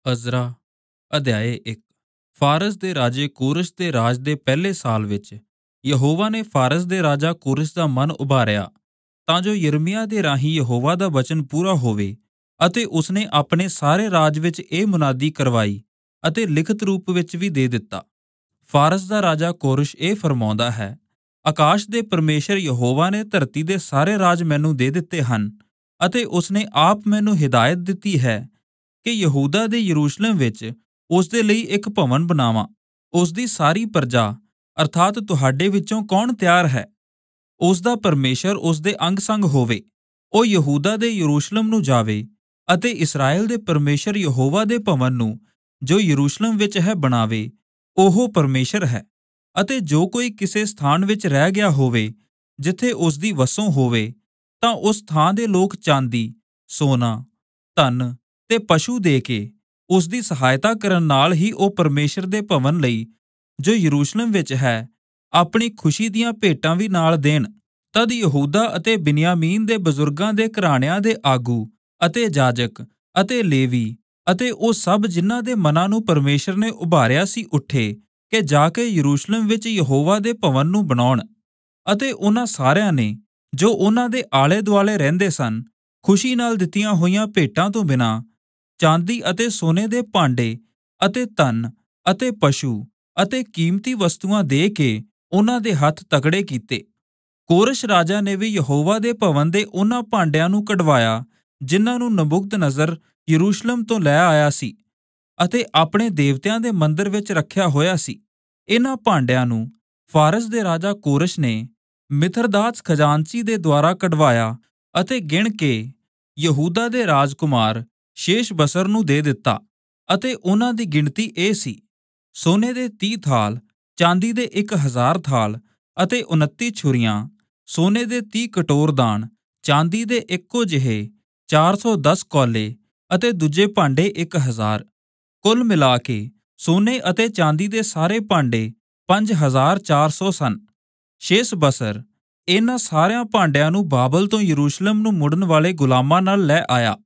Ezra ਅਧਿਆਇ 1। ਫਾਰਸ ਦੇ ਰਾਜੇ ਕੋਰਸ਼ ਦੇ ਰਾਜ ਦੇ ਪਹਿਲੇ ਸਾਲ ਵਿੱਚ ਯਹੋਵਾ ਨੇ ਫਾਰਸ ਦੇ ਰਾਜਾ ਕੋਰਸ਼ ਦਾ ਮਨ ਉਭਾਰਿਆ, ਤਾਂ ਜੋ ਯਿਰਮੀਆ ਦੇ ਰਾਹੀਂ ਯਹੋਵਾ ਦਾ ਵਚਨ ਪੂਰਾ ਹੋਵੇ। ਅਤੇ ਉਸਨੇ ਆਪਣੇ ਸਾਰੇ ਰਾਜ ਵਿੱਚ ਇਹ ਮੁਨਾਦੀ ਕਰਵਾਈ ਅਤੇ ਲਿਖਤ ਰੂਪ ਵਿੱਚ ਵੀ ਦੇ ਦਿੱਤਾ। ਫਾਰਸ ਦਾ ਰਾਜਾ ਕੋਰਸ਼ ਇਹ ਫਰਮਾਉਂਦਾ ਹੈ, ਆਕਾਸ਼ ਦੇ ਪਰਮੇਸ਼ਰ ਯਹੋਵਾ ਨੇ ਧਰਤੀ ਦੇ ਸਾਰੇ ਰਾਜ ਮੈਨੂੰ ਦੇ ਦਿੱਤੇ ਹਨ, ਅਤੇ ਉਸਨੇ ਆਪ ਮੈਨੂੰ ਹਿਦਾਇਤ ਦਿੱਤੀ ਹੈ ਕਿ ਯਹੂਦਾ ਦੇ ਯਰੂਸ਼ਲਮ ਵਿੱਚ ਉਸ ਦੇ ਲਈ ਇੱਕ ਭਵਨ ਬਣਾਵਾਂ। ਉਸ ਦੀ ਸਾਰੀ ਪ੍ਰਜਾ ਅਰਥਾਤ ਤੁਹਾਡੇ ਵਿੱਚੋਂ ਕੌਣ ਤਿਆਰ ਹੈ? ਉਸ ਦਾ ਪਰਮੇਸ਼ਰ ਉਸ ਦੇ ਅੰਗ ਸੰਗ ਹੋਵੇ। ਉਹ ਯਹੂਦਾ ਦੇ ਯਰੂਸ਼ਲਮ ਨੂੰ ਜਾਵੇ ਅਤੇ ਇਸਰਾਏਲ ਦੇ ਪਰਮੇਸ਼ਰ ਯਹੋਵਾ ਦੇ ਭਵਨ ਨੂੰ ਜੋ ਯਰੂਸ਼ਲਮ ਵਿੱਚ ਹੈ ਬਣਾਵੇ। ਉਹ ਪਰਮੇਸ਼ਰ ਹੈ। ਅਤੇ ਜੋ ਕੋਈ ਕਿਸੇ ਸਥਾਨ ਵਿੱਚ ਰਹਿ ਗਿਆ ਹੋਵੇ ਜਿੱਥੇ ਉਸ ਦੀ ਵਸੋਂ ਹੋਵੇ, ਤਾਂ ਉਸ ਥਾਂ ਦੇ ਲੋਕ ਚਾਂਦੀ, ਸੋਨਾ, ਧਨ ਤੇ ਪਸ਼ੂ ਦੇ ਕੇ ਉਸ ਦੀ ਸਹਾਇਤਾ ਕਰਨ ਨਾਲ ਹੀ ਉਹ ਪਰਮੇਸ਼ਰ ਦੇ ਭਵਨ ਲਈ ਜੋ ਯਰੂਸ਼ਲਮ ਵਿੱਚ ਹੈ ਆਪਣੀ ਖੁਸ਼ੀ ਦੀਆਂ ਭੇਟਾਂ ਵੀ ਨਾਲ ਦੇਣ। ਤਦ ਯਹੂਦਾ ਅਤੇ ਬਿਨਯਾਮੀਨ ਦੇ ਬਜ਼ੁਰਗਾਂ ਦੇ ਘਰਾਣਿਆਂ ਦੇ ਆਗੂ ਅਤੇ ਜਾਜਕ ਅਤੇ ਲੇਵੀ ਅਤੇ ਉਹ ਸਭ ਜਿਨ੍ਹਾਂ ਦੇ ਮਨਾਂ ਨੂੰ ਪਰਮੇਸ਼ਰ ਨੇ ਉਭਾਰਿਆ ਸੀ ਉੱਠੇ ਕਿ ਜਾ ਕੇ ਯਰੂਸ਼ਲਮ ਵਿੱਚ ਯਹੋਵਾ ਦੇ ਭਵਨ ਨੂੰ ਬਣਾਉਣ। ਅਤੇ ਉਹਨਾਂ ਸਾਰਿਆਂ ਨੇ ਜੋ ਉਹਨਾਂ ਦੇ ਆਲੇ ਦੁਆਲੇ ਰਹਿੰਦੇ ਸਨ ਖੁਸ਼ੀ ਨਾਲ ਦਿੱਤੀਆਂ ਹੋਈਆਂ ਭੇਟਾਂ ਤੋਂ ਬਿਨਾਂ ਚਾਂਦੀ ਅਤੇ ਸੋਨੇ ਦੇ ਭਾਂਡੇ ਅਤੇ ਧਨ ਅਤੇ ਪਸ਼ੂ ਅਤੇ ਕੀਮਤੀ ਵਸਤੂਆਂ ਦੇ ਕੇ ਉਹਨਾਂ ਦੇ ਹੱਥ ਤਕੜੇ ਕੀਤੇ। ਕੋਰਸ਼ ਰਾਜਾ ਨੇ ਵੀ ਯਹੋਵਾ ਦੇ ਭਵਨ ਦੇ ਉਹਨਾਂ ਭਾਂਡਿਆਂ ਨੂੰ ਕਢਵਾਇਆ ਜਿਨ੍ਹਾਂ ਨੂੰ ਨਬੂਕਦਨਜ਼ਰ ਯਰੂਸ਼ਲਮ ਤੋਂ ਲੈ ਆਇਆ ਸੀ ਅਤੇ ਆਪਣੇ ਦੇਵਤਿਆਂ ਦੇ ਮੰਦਰ ਵਿੱਚ ਰੱਖਿਆ ਹੋਇਆ ਸੀ। ਇਹਨਾਂ ਭਾਂਡਿਆਂ ਨੂੰ ਫਾਰਸ ਦੇ ਰਾਜਾ ਕੋਰਸ਼ ਨੇ ਮਿਥਰਦਾਤ ਖਜ਼ਾਨਚੀ ਦੇ ਦੁਆਰਾ ਕਢਵਾਇਆ ਅਤੇ ਗਿਣ ਕੇ ਯਹੂਦਾ ਦੇ ਰਾਜਕੁਮਾਰ ਸ਼ੇਸ਼ਬਸਰ ਨੂੰ ਦੇ ਦਿੱਤਾ। ਅਤੇ ਉਹਨਾਂ ਦੀ ਗਿਣਤੀ ਇਹ ਸੀ, ਸੋਨੇ ਦੇ 30 ਥਾਲ, ਚਾਂਦੀ ਦੇ 1000 ਥਾਲ ਅਤੇ 29 ਛੁਰੀਆਂ, ਸੋਨੇ ਦੇ 30 ਕਟੋਰਦਾਨ, ਚਾਂਦੀ ਦੇ ਇੱਕੋ ਜਿਹੇ 410 ਕੌਲੇ ਅਤੇ ਦੂਜੇ ਭਾਂਡੇ 1000। ਕੁੱਲ ਮਿਲਾ ਕੇ ਸੋਨੇ ਅਤੇ ਚਾਂਦੀ ਦੇ ਸਾਰੇ ਭਾਂਡੇ 5400 ਸਨ। ਸ਼ੇਸ਼ਬਸਰ ਇਹਨਾਂ ਸਾਰਿਆਂ ਭਾਂਡਿਆਂ ਨੂੰ ਬਾਬਲ ਤੋਂ ਯਰੂਸ਼ਲਮ ਨੂੰ ਮੁੜਨ ਵਾਲੇ ਗੁਲਾਮਾਂ ਨਾਲ ਲੈ ਆਇਆ।